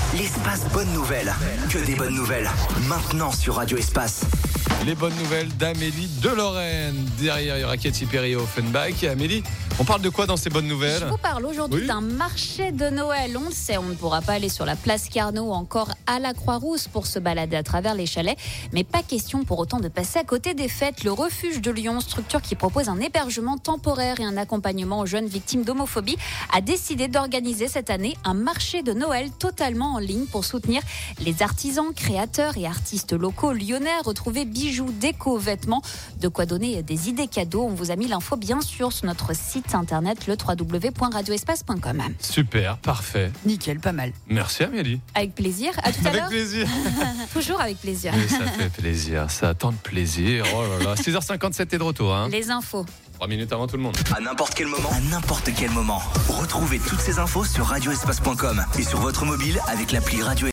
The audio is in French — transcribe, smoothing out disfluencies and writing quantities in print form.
L'espace bonne nouvelle. Que des bonnes nouvelles. Maintenant sur Radio Espace. Les bonnes nouvelles d'Amélie de Lorraine. Derrière, il y aura Katy Perry au Offenbach. Et Amélie, on parle de quoi dans ces bonnes nouvelles ? Je vous parle aujourd'hui d'un marché de Noël. On le sait, on ne pourra pas aller sur la place Carnot ou encore à la Croix-Rousse pour se balader à travers les chalets. Mais pas question pour autant de passer à côté des fêtes. Le Refuge de Lyon, structure qui propose un hébergement temporaire et un accompagnement aux jeunes victimes d'homophobie, a décidé d'organiser cette année un marché de Noël totalement en ligne pour soutenir les artisans, créateurs et artistes locaux lyonnais. Retrouver bijoux, déco, vêtements, de quoi donner des idées cadeaux. On vous a mis l'info bien sûr sur notre site internet le www.radioespace.com. Super, parfait. Nickel, pas mal. Merci Amélie. Avec plaisir, à tout à l'heure. Avec plaisir. Toujours avec plaisir. Mais ça fait plaisir, ça a tant de plaisir. Oh là là, 6h57 t'es de retour. Les infos. 3 minutes avant tout le monde. À n'importe quel moment. Retrouvez toutes ces infos sur radioespace.com et sur votre mobile avec l'appli Radio